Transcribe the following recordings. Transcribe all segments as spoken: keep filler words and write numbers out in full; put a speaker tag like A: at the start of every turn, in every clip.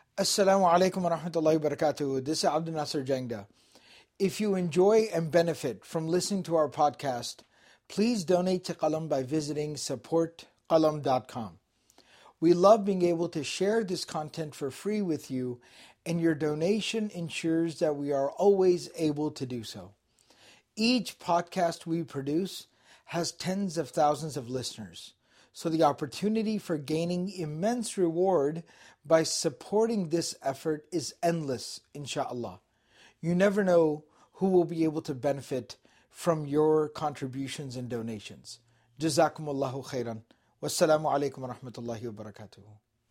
A: Assalamu alaikum wa rahmatullahi wa barakatuh. This is Abdul Nasser Jangda. If you enjoy and benefit from listening to our podcast, please donate to Qalam by visiting support qalam dot com. We love being able to share this content for free with you, and your donation ensures that we are always able to do so. Each podcast we produce has tens of thousands of listeners, so the opportunity for gaining immense reward by supporting this effort is endless, inshaAllah. You never know who will be able to benefit from your contributions and donations. Jazakumullahu khairan. Wassalamu alaikum wa rahmatullahi wa barakatuh.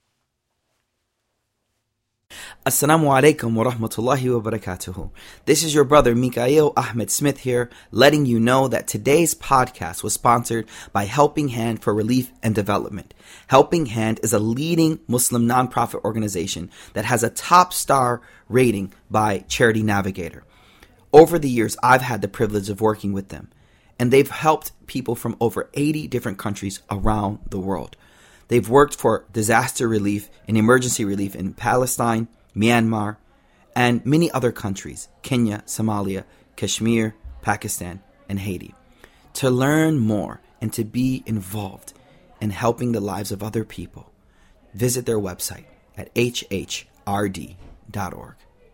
B: Assalamu alaikum wa rahmatullahi wa barakatuhu. This is your brother Mikael Ahmed Smith here, letting you know that today's podcast was sponsored by Helping Hand for Relief and Development. Helping Hand is a leading Muslim nonprofit organization that has a top star rating by Charity Navigator. Over the years, I've had the privilege of working with them, and they've helped people from over eighty different countries around the world. They've worked for disaster relief and emergency relief in Palestine, Myanmar, and many other countries, Kenya, Somalia, Kashmir, Pakistan, and Haiti. To learn more and to be involved in helping the lives of other people, visit their website at h h r d dot org.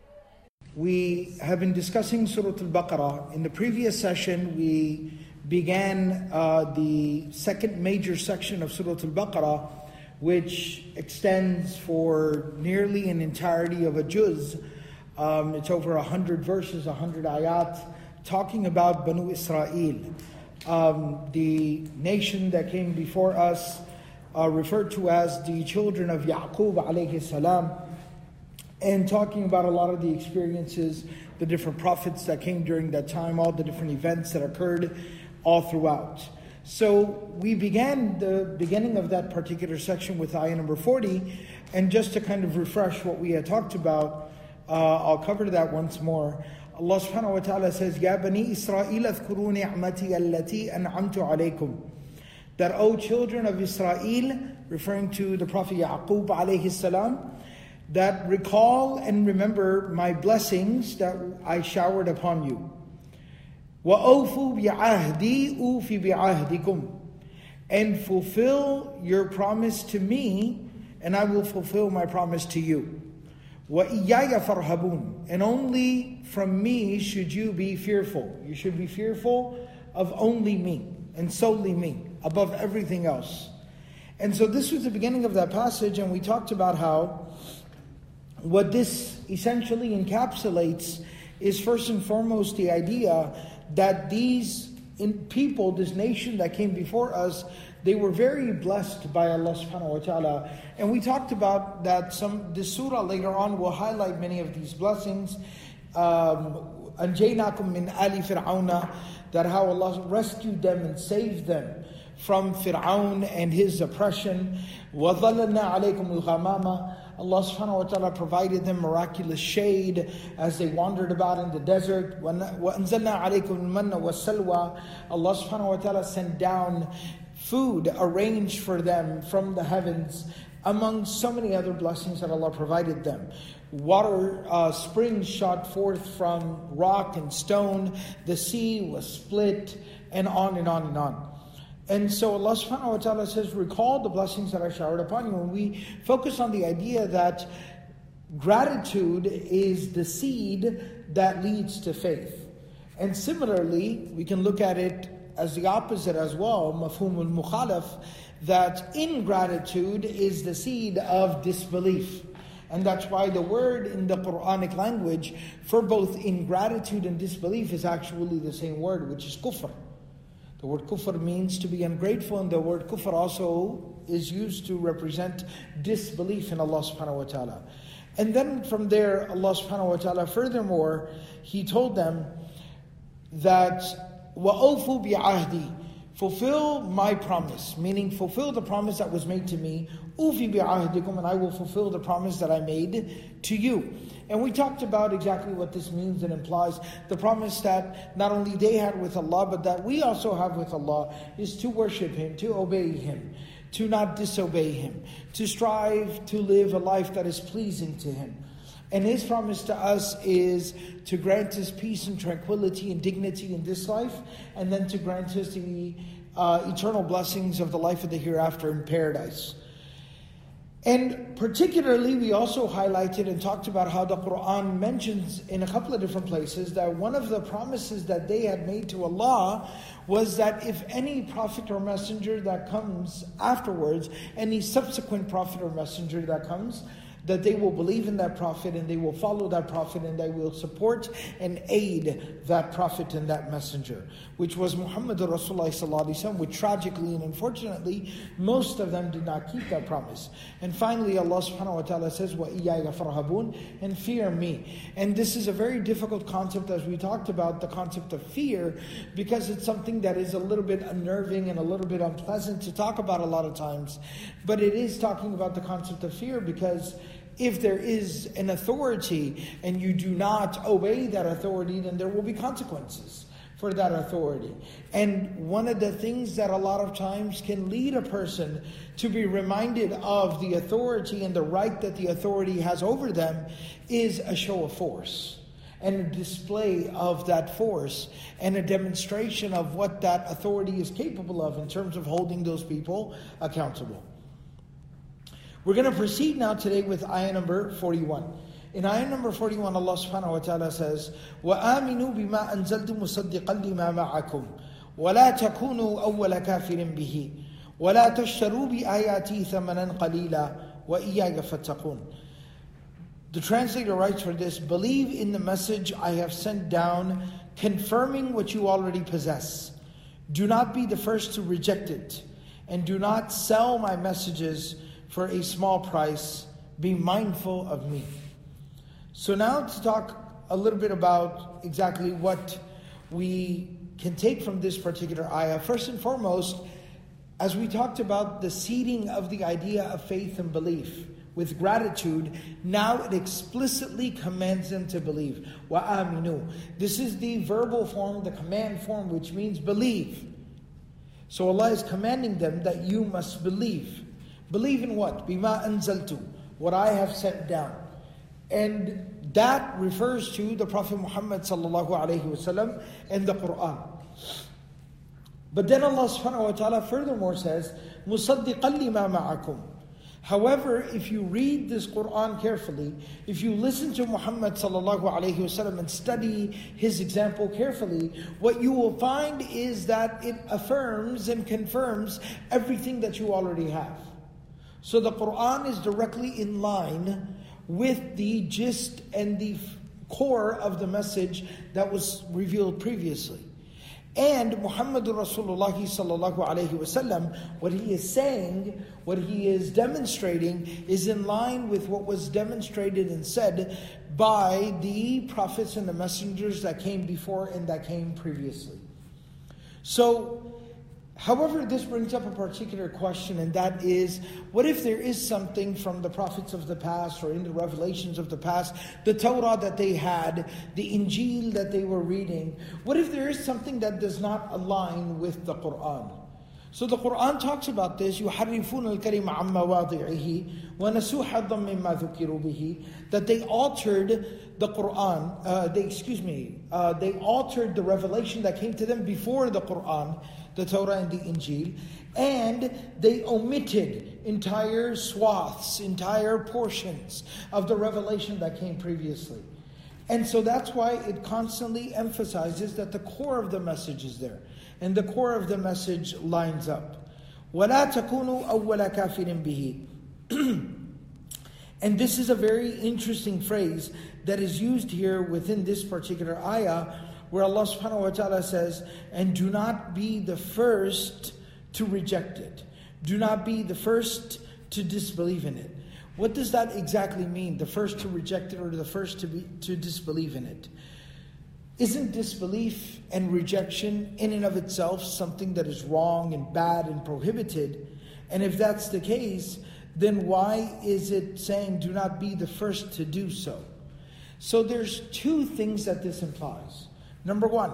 A: We have been discussing Surah Al-Baqarah. In the previous session, we began uh, the second major section of Surah Al-Baqarah, which extends for nearly an entirety of a juz. Um, it's over a hundred verses, a hundred ayat, talking about Banu Israel, um, the nation that came before us, uh, referred to as the children of Yaqub alayhi salam, and talking about a lot of the experiences, the different prophets that came during that time, all the different events that occurred all throughout. So we began the beginning of that particular section with ayah number forty, and just to kind of refresh what we had talked about, uh, I'll cover that once more. Allah subhanahu wa ta'ala says, Ya Bani Israel adhkuru ni'mati allati an'amtu alaykum. That, O children of Israel, referring to the Prophet Yaqub alayhi salam, that recall and remember my blessings that I showered upon you. وَأَوْفُوا بِعَهْدِي أُوفِ بِعَهْدِكُمْ. And fulfill your promise to me, and I will fulfill my promise to you. وَإِيَّايَ فَارْهَبُونَ. And only from me should you be fearful. You should be fearful of only me, and solely me, above everything else. And so this was the beginning of that passage, and we talked about how what this essentially encapsulates is first and foremost the idea that these in people, this nation that came before us, they were very blessed by Allah subhanahu wa ta'ala. And we talked about that some this surah later on will highlight many of these blessings. Anjaynakum min ali fir'auna, that how Allah rescued them and saved them from Fir'aun and his oppression. وَظَلَّلْنَا عَلَيْكُمُ الْغَمَامَ. Allah subhanahu wa ta'ala provided them miraculous shade as they wandered about in the desert. وَأَنزَلْنَا عَلَيْكُمُ الْمَنَّ وَالسَّلْوَى. Allah subhanahu wa ta'ala sent down food arranged for them from the heavens, among so many other blessings that Allah provided them. Water uh, springs shot forth from rock and stone. The sea was split, and on and on and on. And so Allah subhanahu wa ta'ala says, recall the blessings that I showered upon you. And we focus on the idea that gratitude is the seed that leads to faith. And similarly, we can look at it as the opposite as well, mafhumul mukhalaf, that ingratitude is the seed of disbelief. And that's why the word in the Quranic language for both ingratitude and disbelief is actually the same word, which is kufr. The word kufr means to be ungrateful, and the word kufr also is used to represent disbelief in Allah subhanahu wa ta'ala. And then from there, Allah subhanahu wa ta'ala, furthermore, He told them that وَأَوْفُوا بِعَهْدِي, fulfill my promise, meaning fulfill the promise that was made to me. Ufi bi'ahdikum, and I will fulfill the promise that I made to you. And we talked about exactly what this means and implies. The promise that not only they had with Allah, but that we also have with Allah, is to worship Him, to obey Him, to not disobey Him, to strive to live a life that is pleasing to Him. And His promise to us is to grant us peace and tranquility and dignity in this life, and then to grant us the uh, eternal blessings of the life of the hereafter in paradise. And particularly, we also highlighted and talked about how the Quran mentions in a couple of different places that one of the promises that they had made to Allah was that if any prophet or messenger that comes afterwards, any subsequent prophet or messenger that comes, that they will believe in that prophet and they will follow that prophet and they will support and aid that prophet and that messenger, which was Muhammad Rasulullah sallallahu alaihi wasallam, which tragically and unfortunately, most of them did not keep that promise. And finally, Allah subhanahu wa ta'ala says, وَإِيَّايَ فَارْهَبُونَ, and fear me. And this is a very difficult concept, as we talked about, the concept of fear, because it's something that is a little bit unnerving and a little bit unpleasant to talk about a lot of times. But it is talking about the concept of fear, because if there is an authority and you do not obey that authority, then there will be consequences for that authority. And one of the things that a lot of times can lead a person to be reminded of the authority and the right that the authority has over them is a show of force, and a display of that force, and a demonstration of what that authority is capable of in terms of holding those people accountable. We're going to proceed now today with ayah number forty-one. In ayah number forty-one, Allah subhanahu wa ta'ala says, وَآمِنُوا بِمَا أَنزَلْتُ مُصَدِّقًا لِمَا مَعَكُمْ وَلَا تَكُونُوا أَوَّلَ كَافِرٍ بِهِ وَلَا تَشْتَرُوا بِآيَاتِي ثَمَنًا قَلِيلًا وَإِيَّايَ فَاتَّقُونَ. The translator writes for this, believe in the message I have sent down, confirming what you already possess. Do not be the first to reject it, and do not sell my messages for a small price. Be mindful of me. So now to talk a little bit about exactly what we can take from this particular ayah. First and foremost, as we talked about the seeding of the idea of faith and belief with gratitude, now it explicitly commands them to believe. وَآمِنُوا. This is the verbal form, the command form, which means believe. So Allah is commanding them that you must believe. Believe in what? Bima anzaltu, what I have sent down. And that refers to the Prophet Muhammad sallallahu alayhi wasallam and the Quran. But then Allah subhanahu wa ta'ala furthermore says, مُصَدِّقًا لِمَا مَعَكُمْ. However, if you read this Quran carefully, if you listen to Muhammad sallallahu alayhi wasallam and study his example carefully, what you will find is that it affirms and confirms everything that you already have. So the Quran is directly in line with the gist and the core of the message that was revealed previously. And Muhammadur Rasulullah sallallahu alayhi wasallam, what he is saying, what he is demonstrating, is in line with what was demonstrated and said by the prophets and the messengers that came before and that came previously. So, however, this brings up a particular question, and that is, what if there is something from the prophets of the past or in the revelations of the past, the Torah that they had, the Injil that they were reading, what if there is something that does not align with the Quran? So the Quran talks about this, يُحَرِّفُونَ الْكَلِمَ عَمَّ وَاضِعِهِ وَنَسُوا حَظًّا مِمَّا ذُكِّرُوا بِهِ. That they altered the Quran, uh, they, excuse me, uh, they altered the revelation that came to them before the Quran, the Torah and the Injil, and they omitted entire swaths, entire portions of the revelation that came previously. And so that's why it constantly emphasizes that the core of the message is there, and the core of the message lines up. وَلَا تَكُونُوا أَوَّلَ كَافِرٍ بِهِ. And this is a very interesting phrase that is used here within this particular ayah, where Allah subhanahu wa ta'ala says, and do not be the first to reject it. Do not be the first to disbelieve in it. What does that exactly mean? The first to reject it or the first to be to disbelieve in it? Isn't disbelief and rejection in and of itself something that is wrong and bad and prohibited? And if that's the case, then why is it saying do not be the first to do so? So there's two things that this implies. Number one,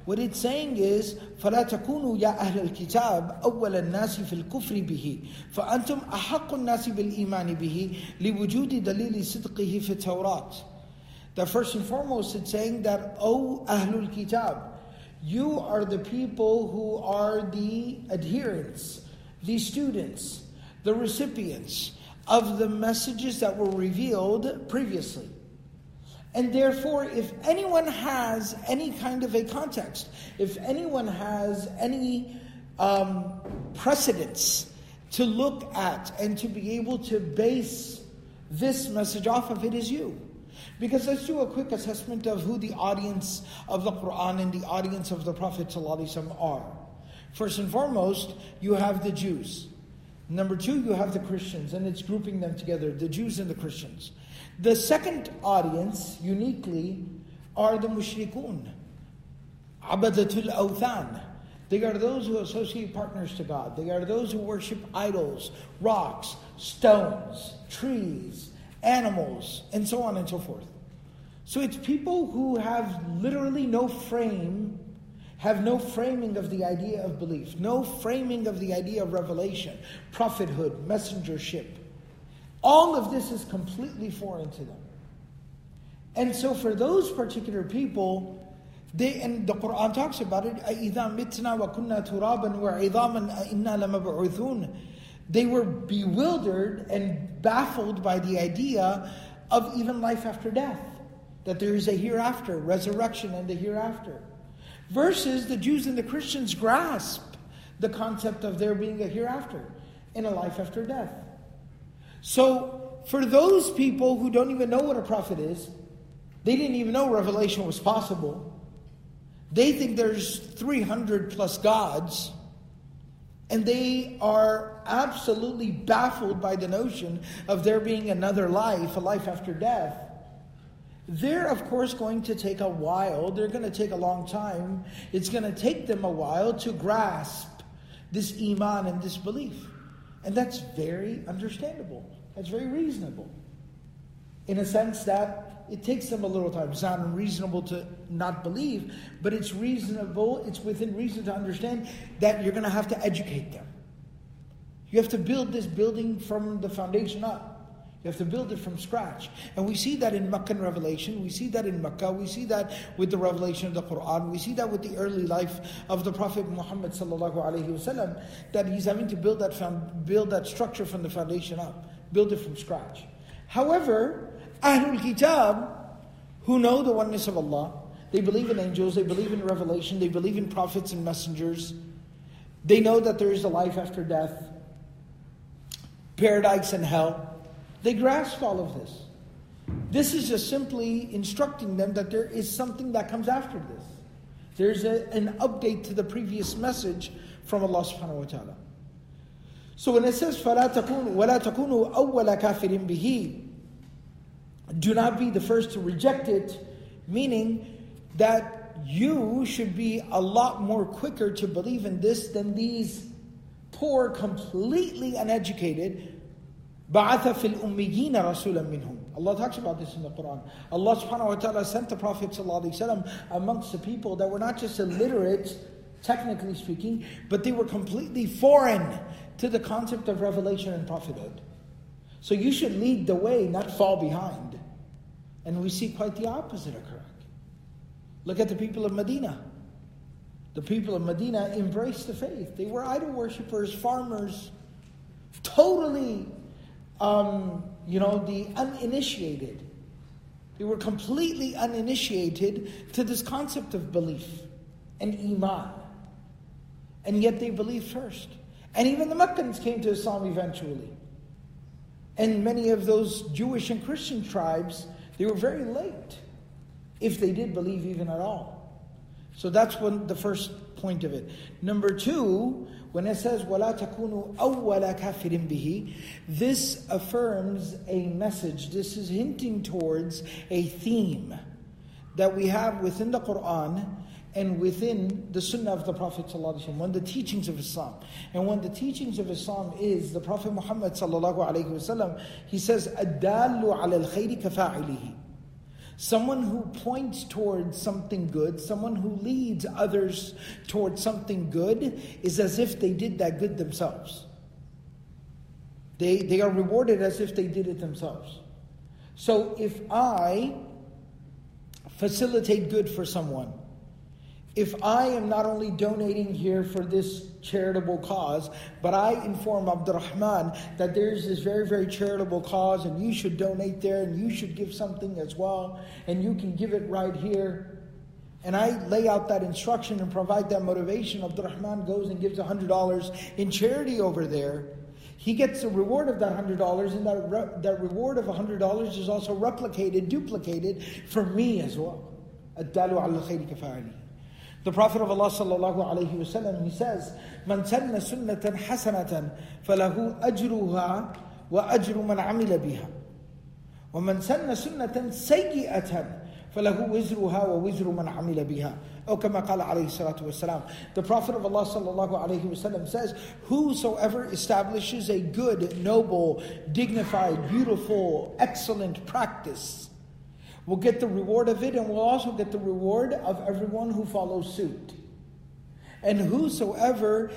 A: What it's saying is, فَلَا تَكُونُوا يَا أَهْلَ الْكِتَابِ أَوَّلَ النَّاسِ فِي الْكُفْرِ بِهِ فَأَنْتُمْ أَحَقُّ النَّاسِ بِالْإِيمَانِ بِهِ لِوُجُودِ دَلِيلِ صِدْقِهِ فِي التَّوْرَاةِ. That first and foremost, it's saying that, O Ahlul Kitab, you are the people who are the adherents, the students, the recipients of the messages that were revealed previously. And therefore, if anyone has any kind of a context, if anyone has any um, precedence to look at and to be able to base this message off of, it is you. Because let's do a quick assessment of who the audience of the Quran and the audience of the Prophet ﷺ are. First and foremost, you have the Jews. Number two, you have the Christians, and it's grouping them together, the Jews and the Christians. The second audience, uniquely, are the mushrikun, abadatul awthan. They are those who associate partners to God. They are those who worship idols, rocks, stones, trees, animals, and so on and so forth. So it's people who have literally no frame, have no framing of the idea of belief, no framing of the idea of revelation, prophethood, messengership. All of this is completely foreign to them. And so for those particular people, they, and the Quran talks about it, أَإِذَا مِتْنَا وَكُنَّا تُرَابًا وَعِظَامًا أَإِنَّا لَمَبْعُوثُونَ. They were bewildered and baffled by the idea of even life after death, that there is a hereafter, resurrection and a hereafter. Versus the Jews and the Christians grasp the concept of there being a hereafter and a life after death. So for those people who don't even know what a prophet is, they didn't even know revelation was possible. They think there's three hundred plus gods, and they are absolutely baffled by the notion of there being another life, a life after death. They're, of course, going to take a while. They're going to take a long time. It's going to take them a while to grasp this iman and this belief. And that's very understandable. That's very reasonable. In a sense that it takes them a little time. It's not unreasonable to not believe, but it's reasonable, it's within reason to understand that you're going to have to educate them. You have to build this building from the foundation up. You have to build it from scratch. And we see that in Meccan revelation, we see that in Mecca, we see that with the revelation of the Quran, we see that with the early life of the Prophet Muhammad sallallahu alaihi wasallam, that he's having to build that found, build that structure from the foundation up, build it from scratch. However, Ahlul Kitab, who know the oneness of Allah, they believe in angels, they believe in revelation, they believe in prophets and messengers, they know that there is a life after death, paradise and hell. They grasp all of this. This is just simply instructing them that there is something that comes after this. There's a, an update to the previous message from Allah subhanahu wa ta'ala. So when it says, فَلَا تَكُونُوا وَلَا تَكُونُوا أَوَّلَ كَافِرٍ بِهِ, do not be the first to reject it, meaning that you should be a lot more quicker to believe in this than these poor, completely uneducated بَعَثَ فِي الْأُمِّيِّينَ رَسُولًا مِّنْهُمْ. Allah talks about this in the Quran. Allah subhanahu wa ta'ala sent the Prophet sallallahu alaihi wasallam amongst the people that were not just illiterate, technically speaking, but they were completely foreign to the concept of revelation and prophethood. So you should lead the way, not fall behind. And we see quite the opposite occurring. Look at the people of Medina. The people of Medina embraced the faith. They were idol worshippers, farmers, totally Um, you know, the uninitiated. They were completely uninitiated to this concept of belief and iman. And yet they believed first. And even the Meccans came to Islam eventually. And many of those Jewish and Christian tribes, they were very late, if they did believe even at all. So that's one, the first point of it. Number two, when it says, وَلَا تَكُونُوا أَوَّلَ كَافِرٍ بِهِ, this affirms a message. This is hinting towards a theme that we have within the Quran and within the Sunnah of the Prophet ﷺ, one of the teachings of Islam. And one of the teachings of Islam is the Prophet Muhammad ﷺ, he says, الدَّالُّ عَلَى الْخَيْرِ كَفَاعِلِهِ. Someone who points towards something good, someone who leads others towards something good, is as if they did that good themselves. They, they are rewarded as if they did it themselves. So if I facilitate good for someone, if I am not only donating here for this charitable cause, but I inform Abdurrahman that there's this very, very charitable cause and you should donate there and you should give something as well and you can give it right here. And I lay out that instruction and provide that motivation. Abdurrahman goes and gives one hundred dollars in charity over there. He gets the reward of that one hundred dollars, and that, re- that reward of one hundred dollars is also replicated, duplicated for me as well. Ad-dalu ala khayri kafa'ali. The Prophet of Allah sallallahu alayhi wa sallam, he says, "Man sanna sunnatan hasanatan falahu ajruha wa ajru man amila biha. Wa man sanna sunnatan sayyi'atan falahu wizruha wa wizru man amila biha." Oh, kama qala alayhi salatu wasalam. The Prophet of Allah sallallahu alayhi wa sallam says, whosoever establishes a good, noble, dignified, beautiful, excellent practice will get the reward of it, and will also get the reward of everyone who follows suit. And whosoever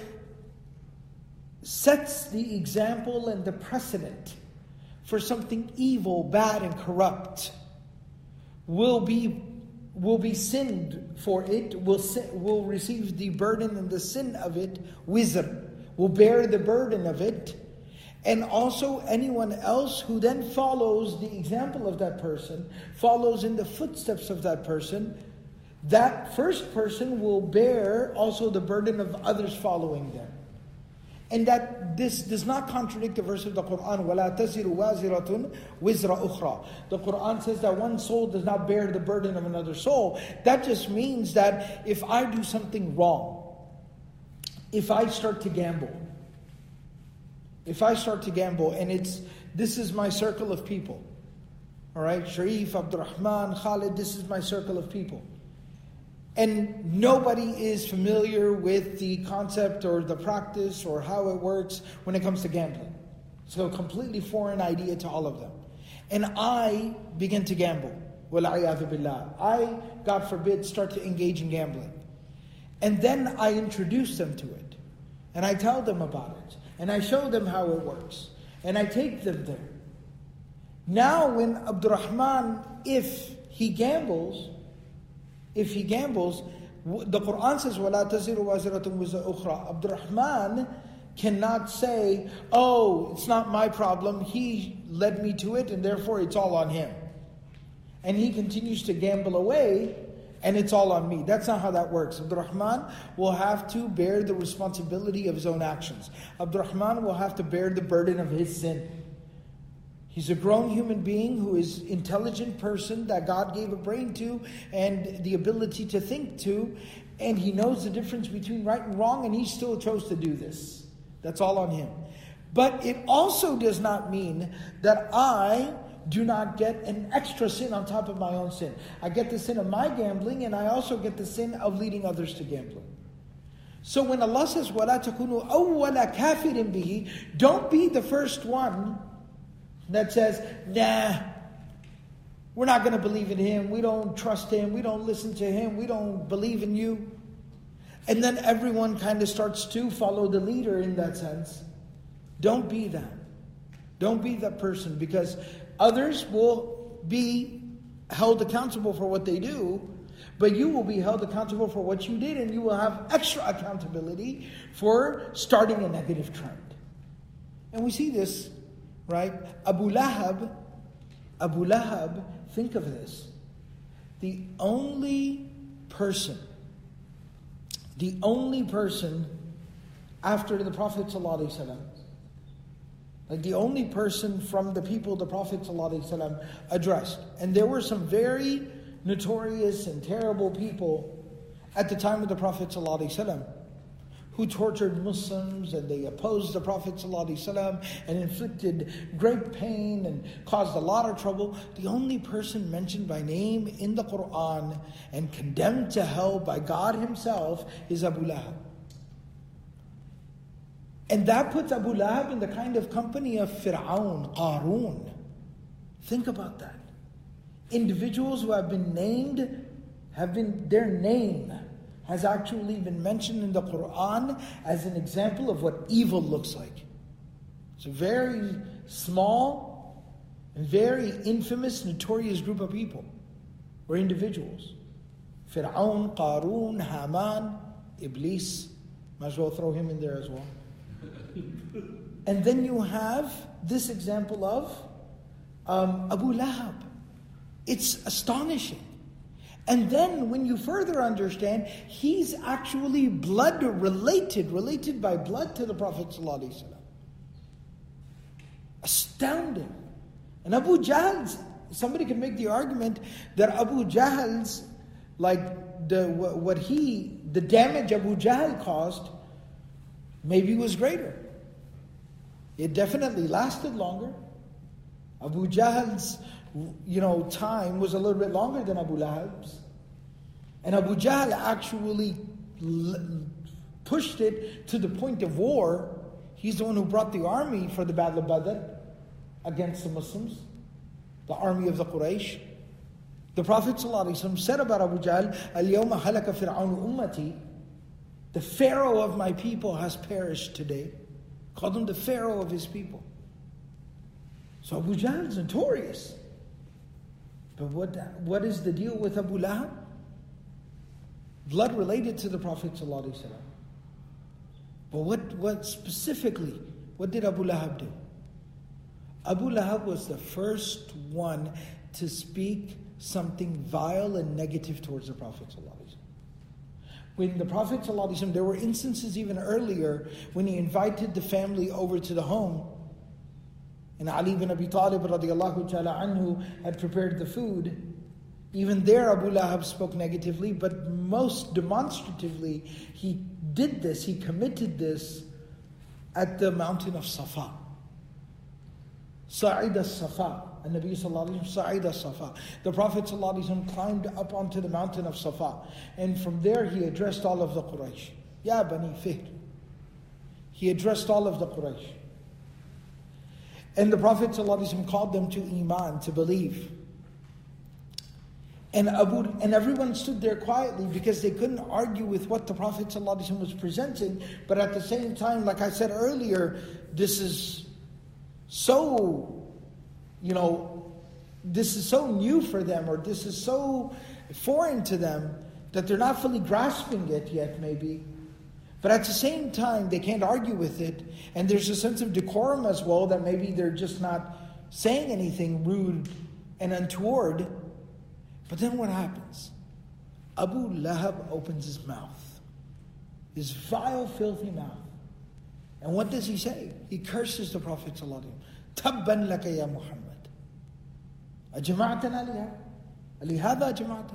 A: sets the example and the precedent for something evil, bad, and corrupt will be will be sinned for it, will sin, will receive the burden and the sin of it, wizr, will bear the burden of it. And also anyone else who then follows the example of that person, follows in the footsteps of that person, that first person will bear also the burden of others following them. And that this does not contradict the verse of the Quran, وَلَا تَزِرُ وَازِرَةٌ وِزْرَ أُخْرَى. The Quran says that one soul does not bear the burden of another soul. That just means that if I do something wrong, if I start to gamble, If I start to gamble, and it's this is my circle of people, all right, Sharif, Abdurrahman, Khalid, this is my circle of people, and nobody is familiar with the concept or the practice or how it works when it comes to gambling. So a completely foreign idea to all of them. And I begin to gamble. Wal-'iyadhu billah. I, God forbid, start to engage in gambling. And then I introduce them to it. And I tell them about it. And I show them how it works. And I take them there. Now when Abdurrahman, if he gambles, if he gambles, the Quran says, وَلَا تَزِرُ وَازِرَةٌ وِزْرَ أُخْرَى. Abdurrahman cannot say, oh, it's not my problem, he led me to it, and therefore it's all on him. And he continues to gamble away, and it's all on me. That's not how that works. Abdurrahman will have to bear the responsibility of his own actions. Abdurrahman will have to bear the burden of his sin. He's a grown human being who is an intelligent person that God gave a brain to and the ability to think to, and he knows the difference between right and wrong, and he still chose to do this. That's all on him. But it also does not mean that I do not get an extra sin on top of my own sin. I get the sin of my gambling, and I also get the sin of leading others to gambling. So when Allah says, وَلَا تَكُونُوا أَوَّلَ كَافِرٍ بِهِ, don't be the first one that says, nah, we're not going to believe in him, we don't trust him, we don't listen to him, we don't believe in you. And then everyone kind of starts to follow the leader in that sense. Don't be that. Don't be that person, because others will be held accountable for what they do, but you will be held accountable for what you did, and you will have extra accountability for starting a negative trend. And we see this, right? Abu Lahab, Abu Lahab, think of this. The only person, the only person after the Prophet ﷺ, like the only person from the people the Prophet ﷺ addressed. And there were some very notorious and terrible people at the time of the Prophet ﷺ who tortured Muslims, and they opposed the Prophet ﷺ and inflicted great pain and caused a lot of trouble. The only person mentioned by name in the Quran and condemned to hell by God himself is Abu Lahab. And that puts Abu Lahab in the kind of company of Fir'aun, Qarun. Think about that. individuals who have been named, have been, their name has actually been mentioned in the Quran as an example of what evil looks like. It's a very small and very infamous, notorious group of people or individuals. Fir'aun, Qarun, Haman, Iblis. Might as well throw him in there as well. And then you have this example of um, Abu Lahab. It's astonishing. And then when you further understand, he's actually blood related, related by blood to the Prophet ﷺ. Astounding. And Abu Jahl's, somebody can make the argument that Abu Jahl's, like the what he, the damage Abu Jahl caused, maybe was greater. It definitely lasted longer. Abu Jahl's, you know, time was a little bit longer than Abu Lahab's. And Abu Jahl actually l- pushed it to the point of war. He's the one who brought the army for the Battle of Badr against the Muslims, the army of the Quraysh. The Prophet ﷺ said about Abu Jahl, "Al-yawma halaka fir'aun ummati." The Pharaoh of my people has perished today. Called him the Pharaoh of his people. So Abu Jahl is notorious. But what, what is the deal with Abu Lahab? Blood related to the Prophet ﷺ. But what, what specifically, what did Abu Lahab do? Abu Lahab was the first one to speak something vile and negative towards the Prophet ﷺ. When the Prophet ﷺ, there were instances even earlier when he invited the family over to the home, and Ali ibn Abi Talib radiallahu ta'ala anhu had prepared the food. Even there Abu Lahab spoke negatively, but most demonstratively he did this, he committed this at the mountain of Safa. Sa'id al-Safa. And Nabi sallallahu alayhi wa sallam, Sa'id al-Safa. The Prophet sallallahu alayhi wa sallam climbed up onto the mountain of Safa. And from there he addressed all of the Quraysh. Ya Bani Fihr. He addressed all of the Quraysh. And the Prophet sallallahu alayhi wa sallam called them to Iman, to believe. And Abu and everyone stood there quietly because they couldn't argue with what the Prophet ﷺ was presenting. But at the same time, like I said earlier, this is so, you know, this is so new for them, or this is so foreign to them that they're not fully grasping it yet, maybe. But at the same time, they can't argue with it. And there's a sense of decorum as well, that maybe they're just not saying anything rude and untoward. But then what happens? Abu Lahab opens his mouth, his vile, filthy mouth. And what does he say? He curses the Prophet ﷺ. Tabban laka ya Muhammad. Ajma'tana liha? Lihada ajma'tana?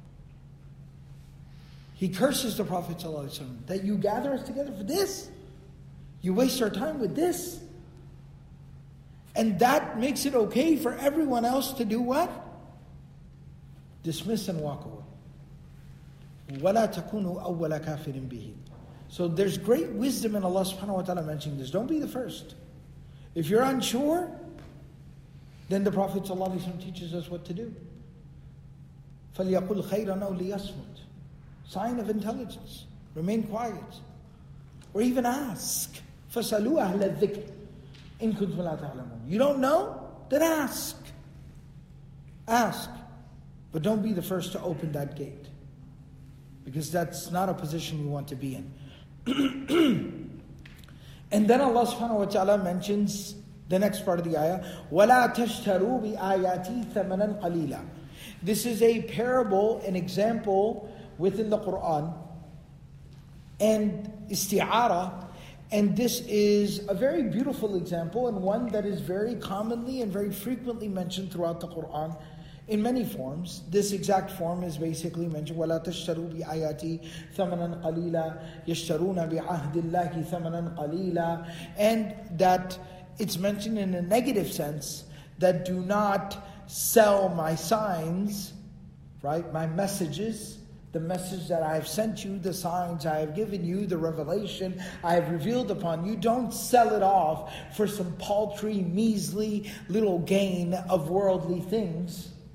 A: He curses the Prophet ﷺ, that you gather us together for this? You waste our time with this? And that makes it okay for everyone else to do what? Dismiss and walk away. وَلَا تَكُونُوا أَوَّلَ كَافِرٍ بِهِ. So there's great wisdom in Allah subhanahu wa ta'ala mentioning this. Don't be the first. If you're unsure, then the Prophet ﷺ teaches us what to do. فَلْيَقُلْ خَيْرًا أَوْ لِيَصْمُتْ. Sign of intelligence. Remain quiet. Or even ask. فَسَلُوا أَهْلَ الذِّكْرِ إِن كُنتُمْ لَا تَعْلَمُونَ. You don't know? Then ask. Ask. But don't be the first to open that gate, because that's not a position you want to be in. And then Allah subhanahu wa ta'ala mentions the next part of the ayah, وَلَا تَشْتَرُوا بِآيَاتِي ثَمَنًا قَلِيلًا. This is a parable, an example within the Quran, and isti'ara, and this is a very beautiful example, and one that is very commonly and very frequently mentioned throughout the Quran, in many forms. This exact form is basically mentioned, وَلَا تَشْتَرُوا بِآيَاتِي ثَمَنًا قَلِيلًا يَشْتَرُونَ بِعَهْدِ اللَّهِ ثَمَنًا قَلِيلًا. And that it's mentioned in a negative sense, that do not sell my signs, right? My messages, the message that I have sent you, the signs I have given you, the revelation I have revealed upon you. Don't sell it off for some paltry, measly little gain of worldly things.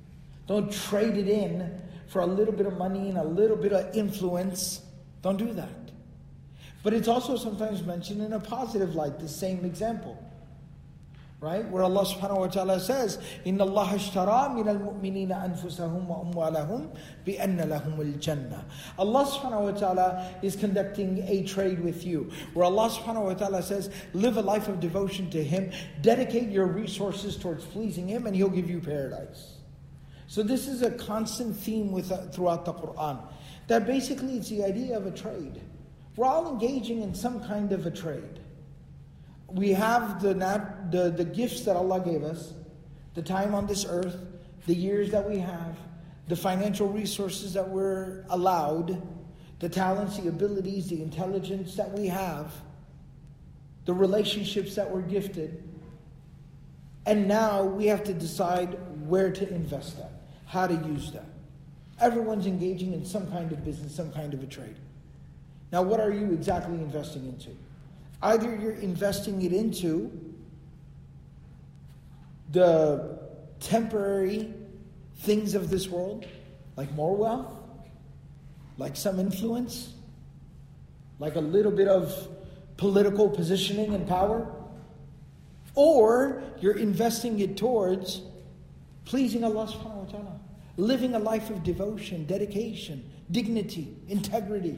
A: Don't trade it in for a little bit of money and a little bit of influence. Don't do that. But it's also sometimes mentioned in a positive light, the same example. Right? Where Allah subhanahu wa ta'ala says, إِنَّ اللَّهَ اشْتَرَى مِنَ الْمُؤْمِنِينَ أَنفُسَهُمْ وَأَمْوَالَهُمْ بِأَنَّ لَهُمُ الْجَنَّةِ. Allah subhanahu wa ta'ala is conducting a trade with you. Where Allah subhanahu wa ta'ala says, live a life of devotion to Him, dedicate your resources towards pleasing Him, and He'll give you paradise. So this is a constant theme with, uh, throughout the Quran. That basically it's the idea of a trade. We're all engaging in some kind of a trade. We have the, nat- the the gifts that Allah gave us, the time on this earth, the years that we have, the financial resources that we're allowed, the talents, the abilities, the intelligence that we have, the relationships that we're gifted. And now we have to decide where to invest that, how to use that. Everyone's engaging in some kind of business, some kind of a trade. Now, what are you exactly investing into? Either you're investing it into the temporary things of this world, like more wealth, like some influence, like a little bit of political positioning and power, or you're investing it towards pleasing Allah subhanahu wa ta'ala, living a life of devotion, dedication, dignity, integrity,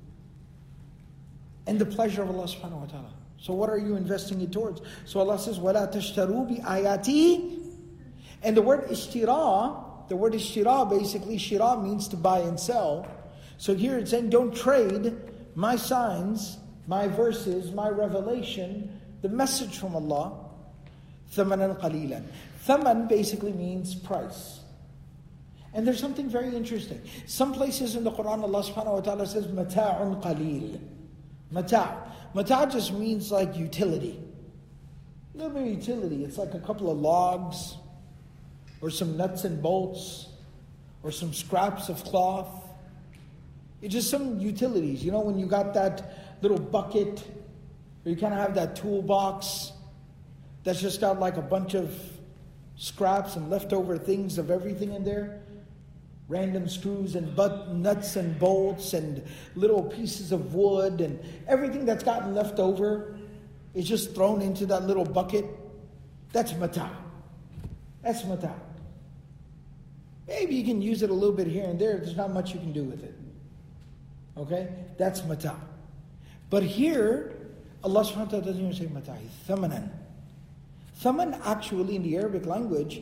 A: and the pleasure of Allah subhanahu wa ta'ala. So what are you investing it towards? So Allah says, وَلَا تَشْتَرُوا بِآيَاتِي. And the word ishtira, the word ishtira, basically shira means to buy and sell. So here it's saying, don't trade my signs, my verses, my revelation, the message from Allah, ثَمَنًا قَلِيلًا. Thaman basically means price. And there's something very interesting. Some places in the Quran, Allah subhanahu wa ta'ala says, مَتَاعٌ قَلِيلٌ. Mata'. Mata' just means like utility. A little bit of utility. It's like a couple of logs, or some nuts and bolts, or some scraps of cloth. It's just some utilities. You know, when you got that little bucket, or you kind of have that toolbox that's just got like a bunch of scraps and leftover things of everything in there. Random screws and butt, nuts and bolts and little pieces of wood and everything that's gotten left over is just thrown into that little bucket. That's mata'. That's mata'. Maybe you can use it a little bit here and there. There's not much you can do with it. Okay? That's mata'. But here, Allah subhanahu wa ta'ala doesn't even say mata'. Thamanan. Thaman actually in the Arabic language,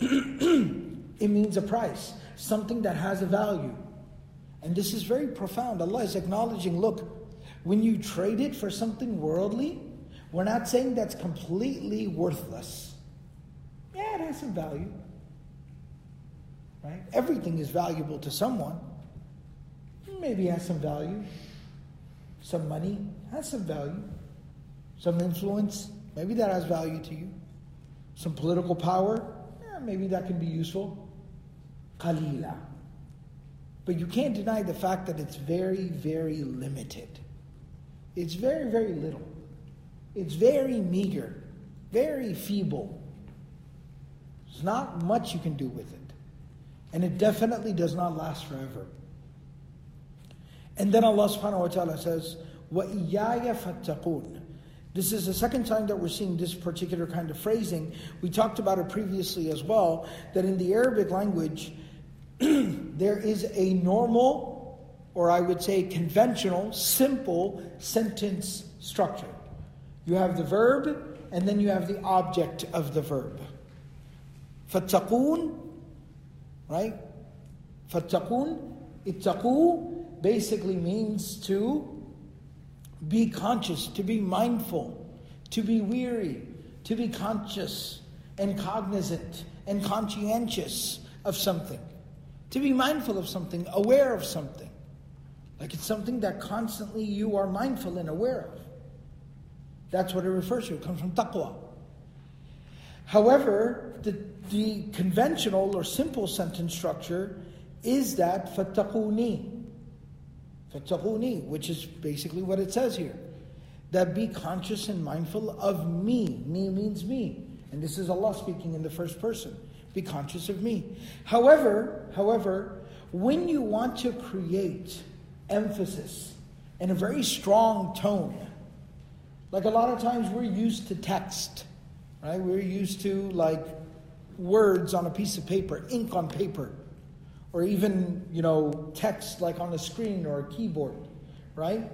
A: it means a price. Something that has a value. And this is very profound. Allah is acknowledging, look, when you trade it for something worldly, we're not saying that's completely worthless. Yeah, it has some value. Right? Everything is valuable to someone. Maybe it has some value. Some money has some value. Some influence, maybe that has value to you. Some political power, yeah, maybe that can be useful. Qalila. But you can't deny the fact that it's very, very limited. It's very, very little. It's very meager, very feeble. There's not much you can do with it. And it definitely does not last forever. And then Allah subhanahu wa ta'ala says, وَإِيَّايَ فَاتَّقُونَ. This is the second time that we're seeing this particular kind of phrasing. We talked about it previously as well, that in the Arabic language, there is a normal, or I would say conventional, simple sentence structure. You have the verb, and then you have the object of the verb. فَاتَّقُونَ, right? فَاتَّقُونَ, ittaqu basically means to be conscious, to be mindful, to be weary, to be conscious and cognizant and conscientious of something. To be mindful of something, aware of something. Like it's something that constantly you are mindful and aware of. That's what it refers to. It comes from taqwa. However, the, the conventional or simple sentence structure is that fattaquni. Fattaquni, which is basically what it says here. That be conscious and mindful of me. Me means me. And this is Allah speaking in the first person. Be conscious of me. However, however, when you want to create emphasis and a very strong tone, like a lot of times we're used to text, right? We're used to like words on a piece of paper, ink on paper, or even, you know, text like on a screen or a keyboard, right?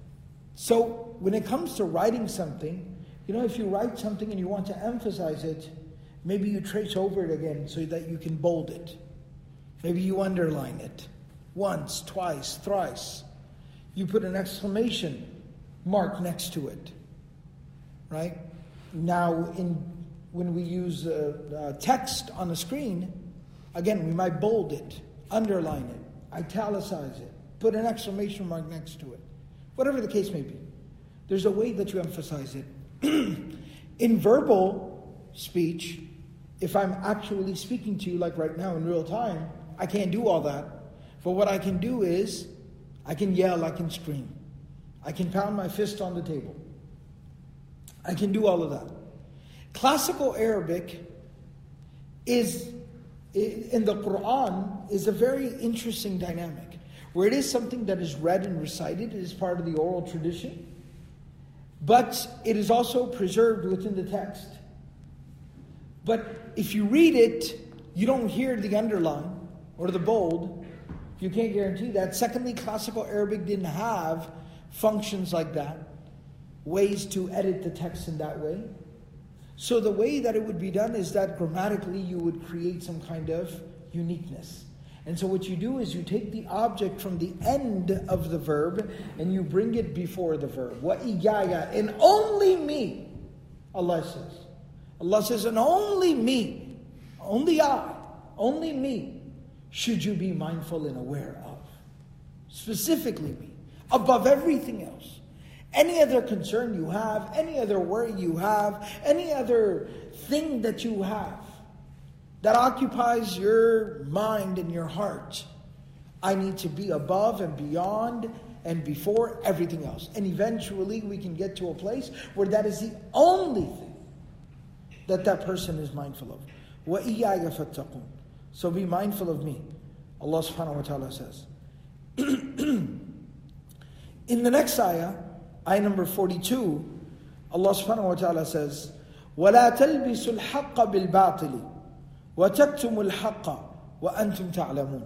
A: So when it comes to writing something, you know, if you write something and you want to emphasize it, maybe you trace over it again so that you can bold it. Maybe you underline it once, twice, thrice. You put an exclamation mark next to it, right? Now, in when we use uh, uh, text on a screen, again, we might bold it, underline it, italicize it, put an exclamation mark next to it. Whatever the case may be. There's a way that you emphasize it. In verbal speech, if I'm actually speaking to you like right now in real time, I can't do all that. But what I can do is, I can yell, I can scream. I can pound my fist on the table. I can do all of that. Classical Arabic is, in the Quran, is a very interesting dynamic, where it is something that is read and recited, it is part of the oral tradition, but it is also preserved within the text. But if you read it, you don't hear the underline or the bold. You can't guarantee that. Secondly, classical Arabic didn't have functions like that, ways to edit the text in that way. So the way that it would be done is that grammatically you would create some kind of uniqueness. And so what you do is you take the object from the end of the verb and you bring it before the verb. Wa iyaya, and only me, Allah says. Allah says, and only me, only I, only me, should you be mindful and aware of. Specifically me, above everything else. Any other concern you have, any other worry you have, any other thing that you have that occupies your mind and your heart, I need to be above and beyond and before everything else. And eventually we can get to a place where that is the only thing that that person is mindful of. وَإِيَّايَ فَاتَّقُونَ. So be mindful of me, Allah subhanahu wa ta'ala says. In the next ayah, ayah number forty-two, Allah subhanahu wa ta'ala says, وَلَا تَلْبِسُوا الْحَقَّ بِالْبَاطِلِ وَتَكْتُمُوا الْحَقَّ وَأَنْتُمْ تَعْلَمُونَ.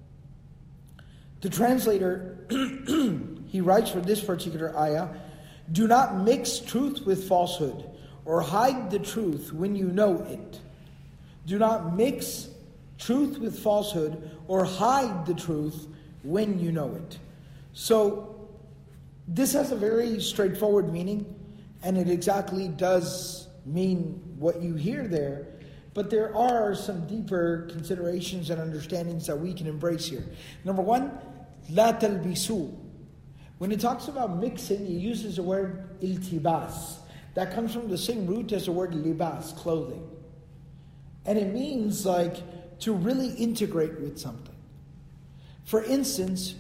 A: The translator, he writes for this particular ayah, do not mix truth with falsehood, or hide the truth when you know it. Do not mix truth with falsehood, or hide the truth when you know it. So, this has a very straightforward meaning, and it exactly does mean what you hear there, but there are some deeper considerations and understandings that we can embrace here. Number one, la talbisu. When it talks about mixing, it uses the word iltibas. That comes from the same root as the word libas, clothing. And it means like to really integrate with something. For instance,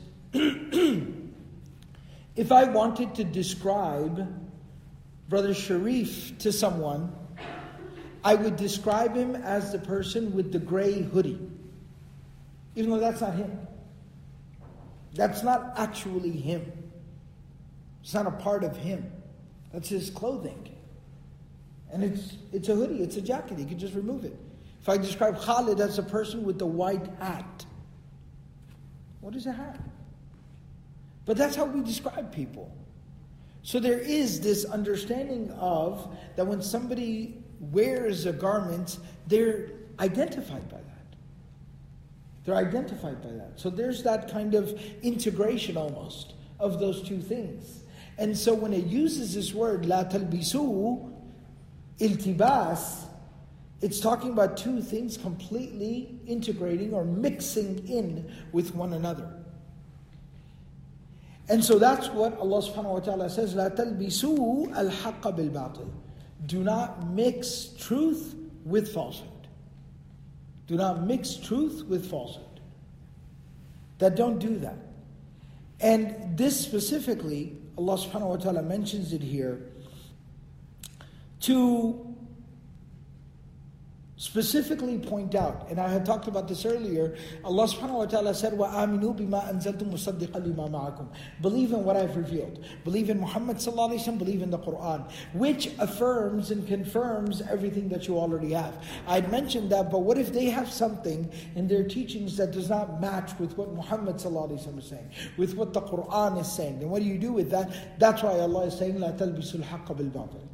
A: if I wanted to describe Brother Sharif to someone, I would describe him as the person with the gray hoodie. Even though that's not him. That's not actually him. It's not a part of him. That's his clothing. And it's it's a hoodie, it's a jacket, you can just remove it. If I describe Khalid as a person with the white hat, what is a hat? But that's how we describe people. So there is this understanding of that when somebody wears a garment, they're identified by that. They're identified by that. So there's that kind of integration almost of those two things. And so when it uses this word, la talbisu, iltibas, it's talking about two things completely integrating or mixing in with one another. And so that's what Allah subhanahu wa ta'ala says, la talbisu al-haqqa bil-batil. Do not mix truth with falsehood. Do not mix truth with falsehood. That don't do that. And this specifically, Allah subhanahu wa ta'ala mentions it here to specifically point out, and I had talked about this earlier, Allah subhanahu wa ta'ala said, وَآمِنُوا بِمَا أَنزَلْتُ مُصَدِّقًا لِمَا مَعَكُمْ. Believe in what I've revealed. Believe in Muhammad sallallahu alayhi wa sallam, believe in the Qur'an, which affirms and confirms everything that you already have. I'd mentioned that, but what if they have something in their teachings that does not match with what Muhammad sallallahu alayhi wa sallam is saying, with what the Qur'an is saying? Then what do you do with that? That's why Allah is saying, لَا تَلْبِسُوا الْحَقَّ بِالْبَاطِلِ.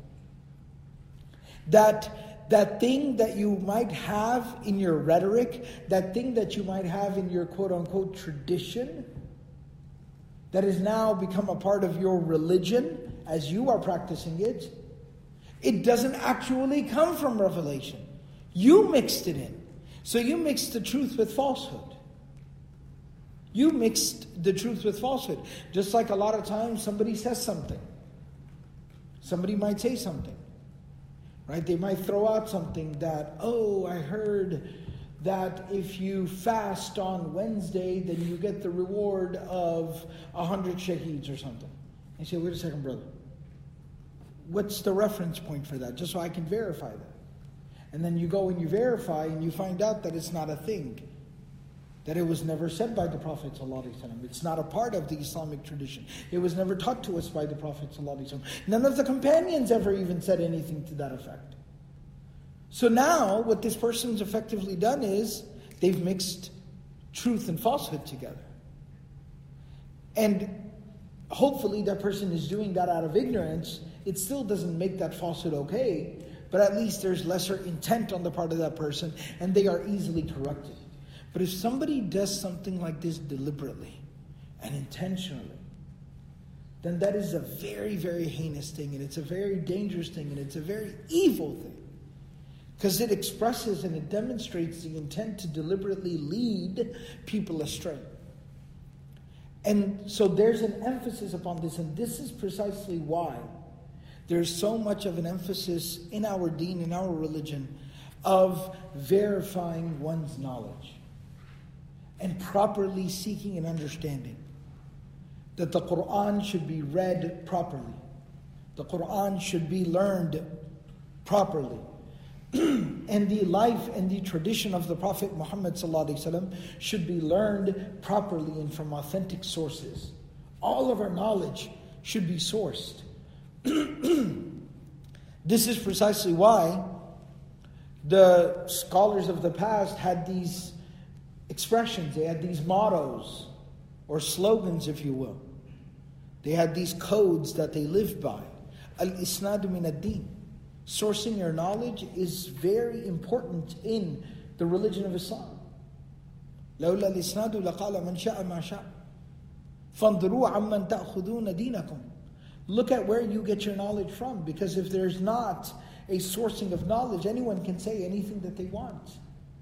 A: That That thing that you might have in your rhetoric, that thing that you might have in your quote-unquote tradition, that has now become a part of your religion as you are practicing it, it doesn't actually come from revelation. You mixed it in. So you mixed the truth with falsehood. You mixed the truth with falsehood. Just like a lot of times somebody says something. Somebody might say something. Right? They might throw out something that, oh, I heard that if you fast on Wednesday, then you get the reward of a hundred shaheeds or something. And you say, wait a second, brother. What's the reference point for that? Just so I can verify that. And then you go and you verify and you find out that it's not a thing. That it was never said by the Prophet ﷺ. It's not a part of the Islamic tradition. It was never taught to us by the Prophet ﷺ. None of the companions ever even said anything to that effect. So now, what this person's effectively done is, they've mixed truth and falsehood together. And hopefully that person is doing that out of ignorance. It still doesn't make that falsehood okay, but at least there's lesser intent on the part of that person, and they are easily corrected. But if somebody does something like this deliberately and intentionally, then that is a very, very heinous thing, and it's a very dangerous thing, and it's a very evil thing. Because it expresses and it demonstrates the intent to deliberately lead people astray. And so there's an emphasis upon this, and this is precisely why there's so much of an emphasis in our deen, in our religion, of verifying one's knowledge. And properly seeking and understanding that the Qur'an should be read properly. The Qur'an should be learned properly. And the life and the tradition of the Prophet Muhammad ﷺ should be learned properly and from authentic sources. All of our knowledge should be sourced. This is precisely why the scholars of the past had these expressions, they had these mottos, or slogans if you will. They had these codes that they lived by. Al-Isnadu min ad-Din. Sourcing your knowledge is very important in the religion of Islam. لولا الإسناد لقال من شاء ما شاء فانظروا عمن تأخذون دينكم. Look at where you get your knowledge from, because if there's not a sourcing of knowledge, anyone can say anything that they want.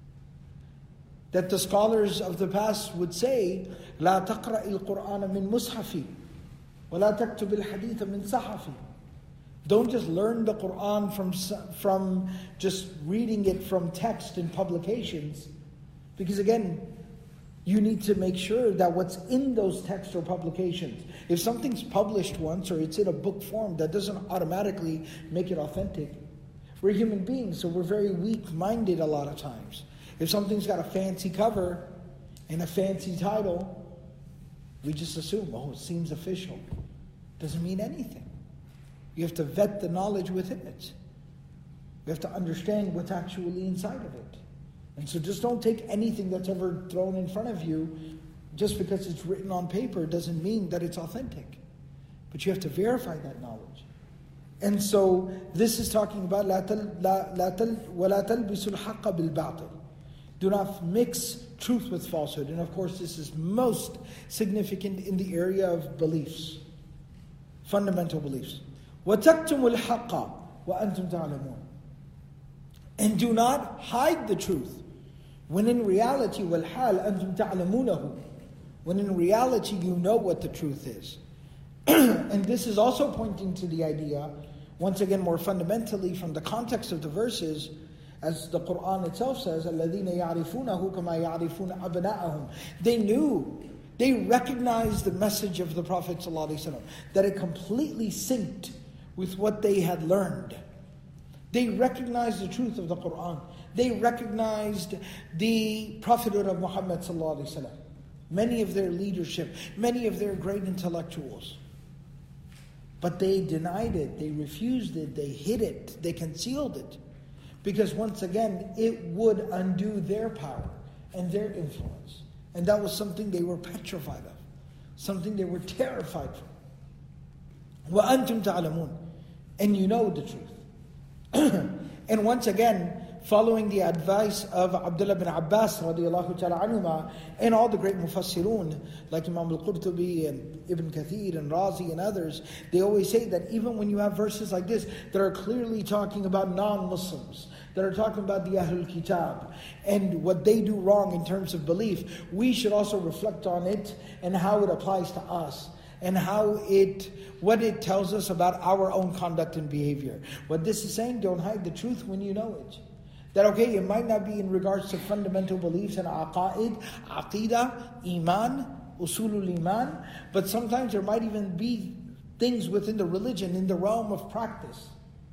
A: That the scholars of the past would say, لا تقرأ القرآن من مصحفي ولا تكتب الحديث من صحفي. Don't just learn the Qur'an from, from just reading it from text and publications. Because again, you need to make sure that what's in those texts or publications, if something's published once or it's in a book form, that doesn't automatically make it authentic. We're human beings, so we're very weak-minded a lot of times. If something's got a fancy cover and a fancy title, we just assume, oh, it seems official. Doesn't mean anything. You have to vet the knowledge within it. You have to understand what's actually inside of it. And so just don't take anything that's ever thrown in front of you. Just because it's written on paper doesn't mean that it's authentic. But you have to verify that knowledge. And so this is talking about وَلَا تَلْبِسُوا الْحَقَّ بِالْبَاطِلِ. Do not mix truth with falsehood. And of course this is most significant in the area of beliefs. Fundamental beliefs. وَتَكْتُمُ الْحَقَّ وَأَنْتُمْ تَعْلَمُونَ. And do not hide the truth, when in reality, وَالْحَالَ أَنْتُمْ تَعْلَمُونَهُ. When in reality you know what the truth is. And this is also pointing to the idea, once again more fundamentally from the context of the verses, as the Qur'an itself says, الَّذِينَ يَعْرِفُونَهُ كَمَا يَعْرِفُونَ أَبْنَاءَهُم. They knew, they recognized the message of the Prophet ﷺ, that it completely synced with what they had learned. They recognized the truth of the Quran. They recognized the prophethood of Muhammad sallallahu alaihi wasallam. Many of their leadership, many of their great intellectuals. But they denied it, they refused it, they hid it, they concealed it. Because once again, it would undo their power and their influence. And that was something they were petrified of. Something they were terrified from. وَأَنْتُمْ تَعْلَمُونَ. And you know the truth. And once again, following the advice of Abdullah bin Abbas radiallahu ta'ala anhuma, and all the great mufassirun like Imam al-Qurtubi and Ibn Kathir and Razi and others, they always say that even when you have verses like this that are clearly talking about non-Muslims, that are talking about the Ahlul Kitab and what they do wrong in terms of belief, we should also reflect on it and how it applies to us. And how it, what it tells us about our own conduct and behavior. What this is saying, don't hide the truth when you know it. That okay, it might not be in regards to fundamental beliefs and aqaid, aqidah, iman, usulul iman, but sometimes there might even be things within the religion, in the realm of practice,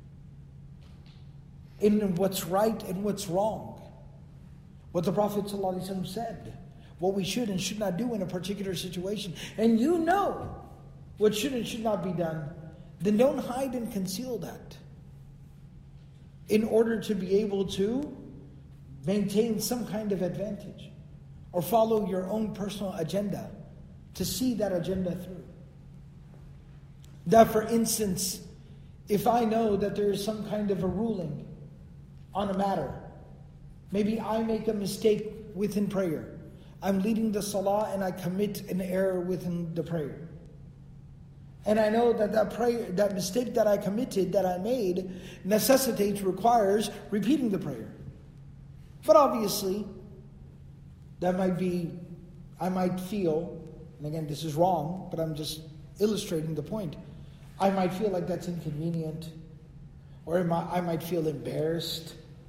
A: in what's right and what's wrong. What the Prophet ﷺ said, what we should and should not do in a particular situation. And you know what should and should not be done, then don't hide and conceal that. In order to be able to maintain some kind of advantage or follow your own personal agenda to see that agenda through. That, for instance, if I know that there is some kind of a ruling on a matter, maybe I make a mistake within prayer. I'm leading the salah and I commit an error within the prayer. And I know that that prayer, that mistake that I committed, that I made, necessitates, requires repeating the prayer. But obviously, that might be, I might feel, and again this is wrong, but I'm just illustrating the point. I might feel like that's inconvenient, or I might feel embarrassed,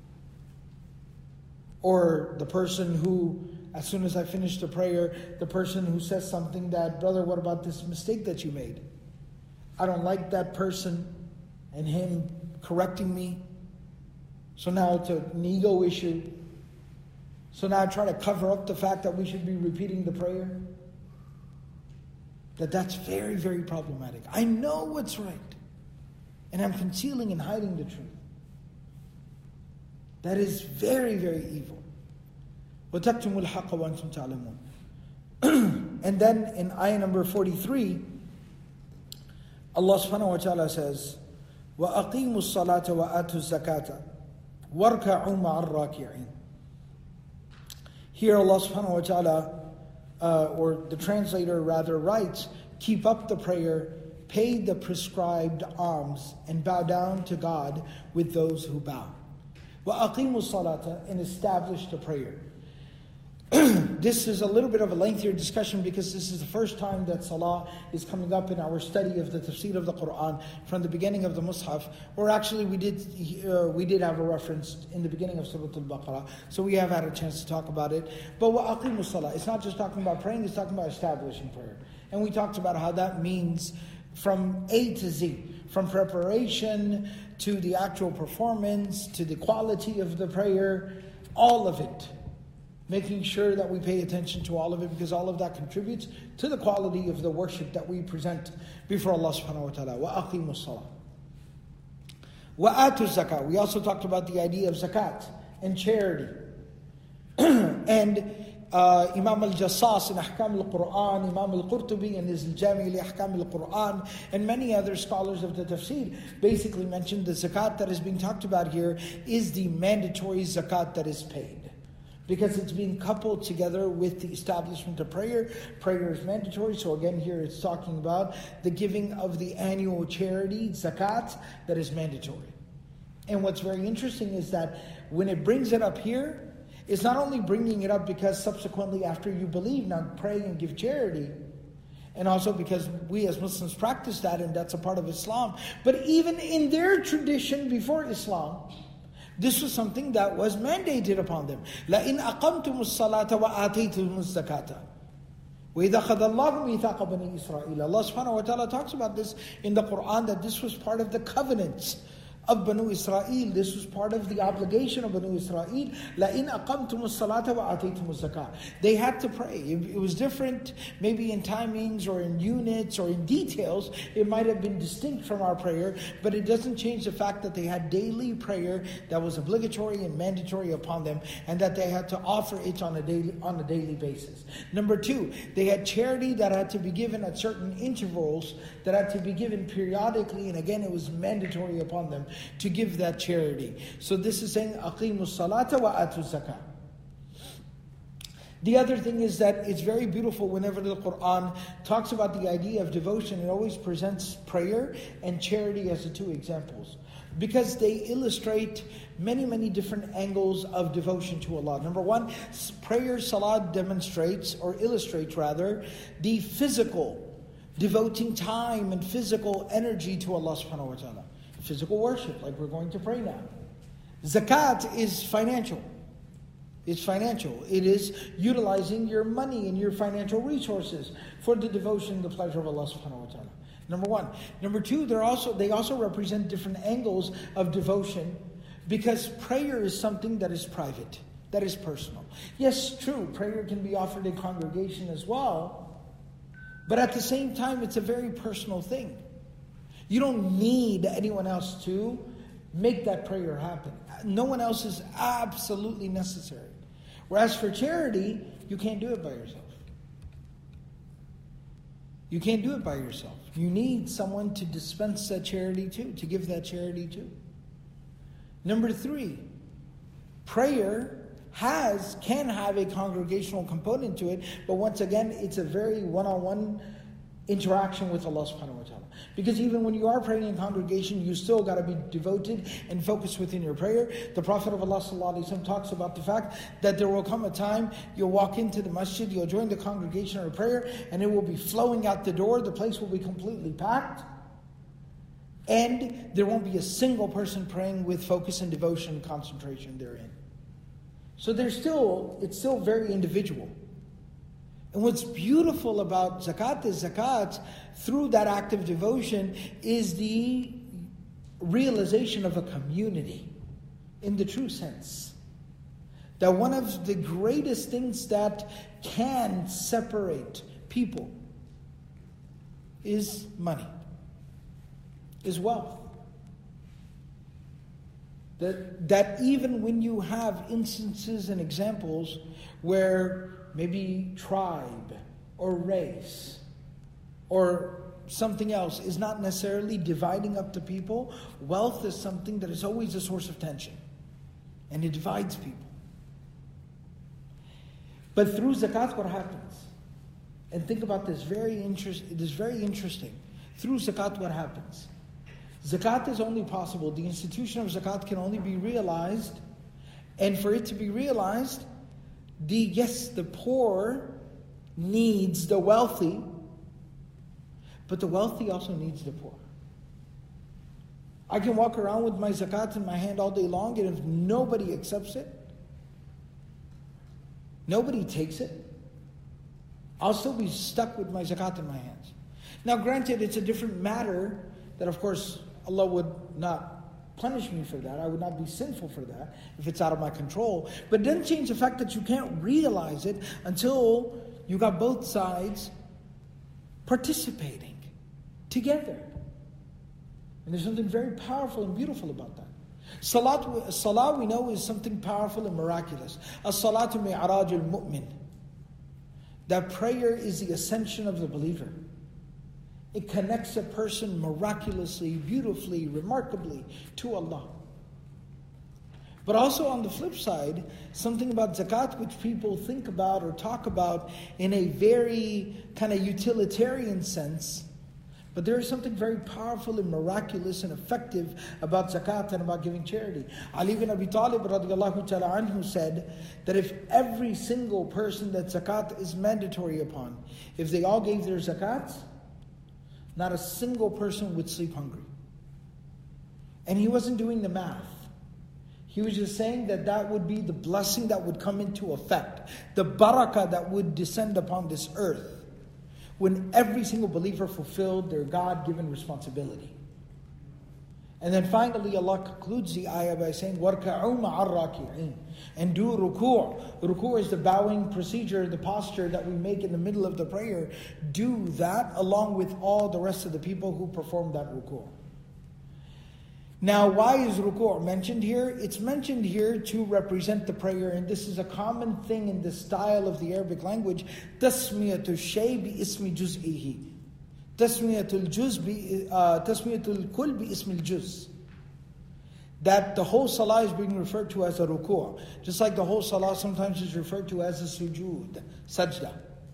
A: or the person who, as soon as I finish the prayer, the person who says something that, brother, what about this mistake that you made? I don't like that person and him correcting me. So now it's an ego issue. So now I try to cover up the fact that we should be repeating the prayer. That that's very, very problematic. I know what's right. And I'm concealing and hiding the truth. That is very, very evil. وَتَكْتُمُ الْحَقَّ وَأَنْتُمْ تَعْلَمُونَ. And then in ayah number forty-three, Allah subhanahu wa ta'ala says, وَأَقِيمُوا الصَّلَاةَ وَآتُوا الزَّكَاةَ وَارْكَعُوا مَعَ الرَّاكِعِينَ. Here Allah subhanahu wa ta'ala, uh, or the translator rather writes, keep up the prayer, pay the prescribed alms, and bow down to God with those who bow. وَأَقِيمُوا الصَّلَاةَ, and establish the prayer. This is a little bit of a lengthier discussion because this is the first time that salah is coming up in our study of the tafsir of the Quran from the beginning of the Mus'haf, or actually we did uh, we did have a reference in the beginning of Surah Al-Baqarah, so we have had a chance to talk about it. But وَأَقِيمُوا الصَّلَاةَ, it's not just talking about praying, it's talking about establishing prayer. And we talked about how that means from A to Z, from preparation to the actual performance, to the quality of the prayer, all of it. Making sure that we pay attention to all of it, because all of that contributes to the quality of the worship that we present before Allah subhanahu wa ta'ala. وَأَقِيمُوا الصَّلَاةَ وَآتُوا الزَّكَاةَ. We also talked about the idea of zakat and charity. And uh, Imam al-Jassas in Ahkam al-Quran, Imam al-Qurtubi in his Jami' li Ahkam al-Quran, and many other scholars of the tafsir basically mentioned the zakat that is being talked about here is the mandatory zakat that is paid. Because it's being coupled together with the establishment of prayer. Prayer is mandatory, so again here it's talking about the giving of the annual charity, zakat, that is mandatory. And what's very interesting is that when it brings it up here, it's not only bringing it up because subsequently after you believe, now pray and give charity, and also because we as Muslims practice that and that's a part of Islam, but even in their tradition before Islam, this was something that was mandated upon them. لَإِنْ أَقَمْتُمُ الصَّلَاةَ وَآتَيْتُمُ الزَّكَاةَ وَإِذَا خَذَ اللَّهُ مِيثَاقَ بَنِي إِسْرَائِيلَ. Allah subhanahu wa ta'ala talks about this in the Quran, that this was part of the covenants of Banu Israel. This was part of the obligation of Banu Israel. لَإِنْ أَقَمْتُمُ الصَّلَاةَ وَآتَيْتُمُ الزَّكَاةَ. They had to pray. It was different, maybe in timings or in units or in details. It might have been distinct from our prayer, but it doesn't change the fact that they had daily prayer that was obligatory and mandatory upon them, and that they had to offer it on a daily on a daily basis. Number two, they had charity that had to be given at certain intervals, that had to be given periodically, and again, it was mandatory upon them to give that charity. So this is saying, أَقِيمُوا الصَّلَاةَ وَآتُوا الزَّكَاةَ. The other thing is that it's very beautiful whenever the Quran talks about the idea of devotion, it always presents prayer and charity as the two examples, because they illustrate many, many different angles of devotion to Allah. Number one, prayer, salah, demonstrates, or illustrates rather, the physical, devoting time and physical energy to Allah subhanahu wa ta'ala. Physical worship, like we're going to pray now. Zakat is financial. It's financial. It is utilizing your money and your financial resources for the devotion and the pleasure of Allah subhanahu wa ta'ala. Number one. Number two, they're also they also represent different angles of devotion, because prayer is something that is private, that is personal. Yes, true, prayer can be offered in congregation as well, but at the same time, it's a very personal thing. You don't need anyone else to make that prayer happen. No one else is absolutely necessary. Whereas for charity, you can't do it by yourself. You can't do it by yourself. You need someone to dispense that charity to, to give that charity to. Number three, prayer has, can have a congregational component to it, but once again, it's a very one-on-one interaction with Allah subhanahu wa ta'ala. Because even when you are praying in congregation, you still got to be devoted and focused within your prayer. The Prophet of Allah sallallahu alaihi wasallam talks about the fact that there will come a time you'll walk into the masjid, you'll join the congregation or prayer, and it will be flowing out the door. The place will be completely packed, and there won't be a single person praying with focus and devotion and concentration therein. So there's still, it's still very individual. And what's beautiful about zakat is zakat, through that act of devotion, is the realization of a community in the true sense. That one of the greatest things that can separate people is money, is wealth. That, that even when you have instances and examples where maybe tribe or race or something else is not necessarily dividing up the people, wealth is something that is always a source of tension, and it divides people. But through zakat, what happens? And think about this, very interest, it is very interesting. Through zakat, what happens? Zakat is only possible, the institution of zakat can only be realized, and for it to be realized, The yes, the poor needs the wealthy, but the wealthy also needs the poor. I can walk around with my zakat in my hand all day long, and if nobody accepts it, nobody takes it, I'll still be stuck with my zakat in my hands. Now granted, it's a different matter that of course Allah would not punish me for that. I would not be sinful for that if it's out of my control. But it doesn't change the fact that you can't realize it until you got both sides participating together. And there's something very powerful and beautiful about that. Salat, salah we know is something powerful and miraculous. As-salatu mi'raj al-mu'min. That prayer is the ascension of the believer. It connects a person miraculously, beautifully, remarkably to Allah. But also on the flip side, something about zakat which people think about or talk about in a very kind of utilitarian sense. But there is something very powerful and miraculous and effective about zakat and about giving charity. Ali ibn Abi Talib radiallahu ta'ala anhu said that if every single person that zakat is mandatory upon, if they all gave their zakats, not a single person would sleep hungry. And he wasn't doing the math. He was just saying that that would be the blessing that would come into effect, the barakah that would descend upon this earth when every single believer fulfilled their God-given responsibility. And then finally Allah concludes the ayah by saying, وَارْكَعُوا مَعَ الرَّاكِعِينَ, and do ruku'. Ruku' is the bowing procedure, the posture that we make in the middle of the prayer. Do that along with all the rest of the people who perform that ruku'. Now, why is ruku' mentioned here? It's mentioned here to represent the prayer, and this is a common thing in the style of the Arabic language. تَسْمِيَةُ الشَّيْء بِإِسْمِ جُزْئِهِ, Tasmiyatul juz bi uh, Tasmiyatul kul bi ismil juz. That the whole salah is being referred to as a ruku', just like the whole salah sometimes is referred to as a sujood, sajda.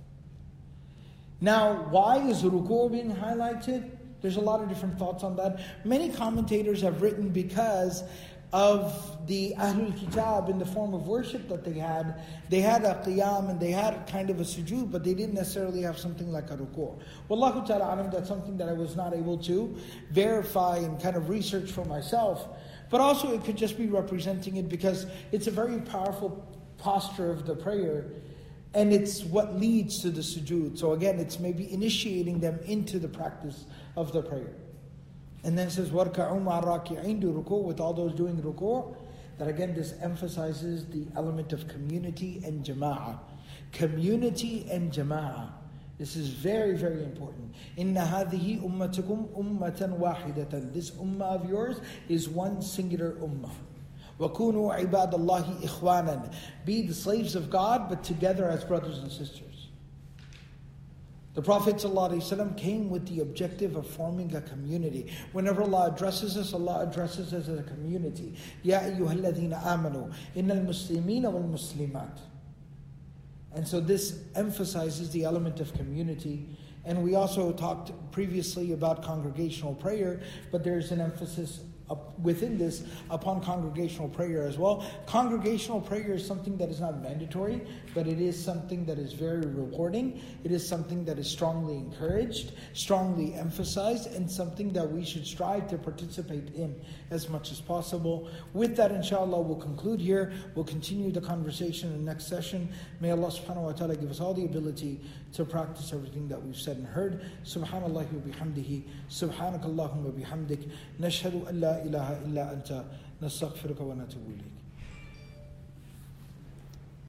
A: Now, why is ruku' being highlighted? There's a lot of different thoughts on that. Many commentators have written because of the Ahlul Kitab in the form of worship that they had. They had a qiyam and they had kind of a sujood, but they didn't necessarily have something like a ruku'. Wallahu ta'ala alam, that's something that I was not able to verify and kind of research for myself. But also it could just be representing it because it's a very powerful posture of the prayer, and it's what leads to the sujood. So again, it's maybe initiating them into the practice of the prayer. And then it says, وَارْكَعُوا مَعَ الرَّاكِعِينَ, do ruku' with all those doing ruku'. That again, this emphasizes the element of community and jama'ah. Community and jama'ah. This is very, very important. إِنَّ هَذِهِ أُمَّتُكُمْ أُمَّةً وَاحِدَةً. This ummah of yours is one singular ummah. وَكُونُوا عِبَادَ اللَّهِ إِخْوَانًا. Be the slaves of God, but together as brothers and sisters. The Prophet ﷺ came with the objective of forming a community. Whenever Allah addresses us, Allah addresses us as a community. يَا أَيُّهَا الَّذِينَ آمَنُوا إِنَّ الْمُسْلِمِينَ وَالْمُسْلِمَاتِ. And so this emphasizes the element of community. And we also talked previously about congregational prayer, but there's an emphasis within this upon congregational prayer as well. Congregational prayer is something that is not mandatory, but it is something that is very rewarding. It is something that is strongly encouraged, strongly emphasized, and something that we should strive to participate in as much as possible. With that, inshallah, we'll conclude here. We'll continue the conversation in the next session. May Allah subhanahu wa ta'ala give us all the ability to practice everything that we've said and heard. Subhanallah wa bihamdihi, subhanakallahumma bihamdik, nashhadu an la ilaha illa anta, nastaghfiruka wa natubu ilayk.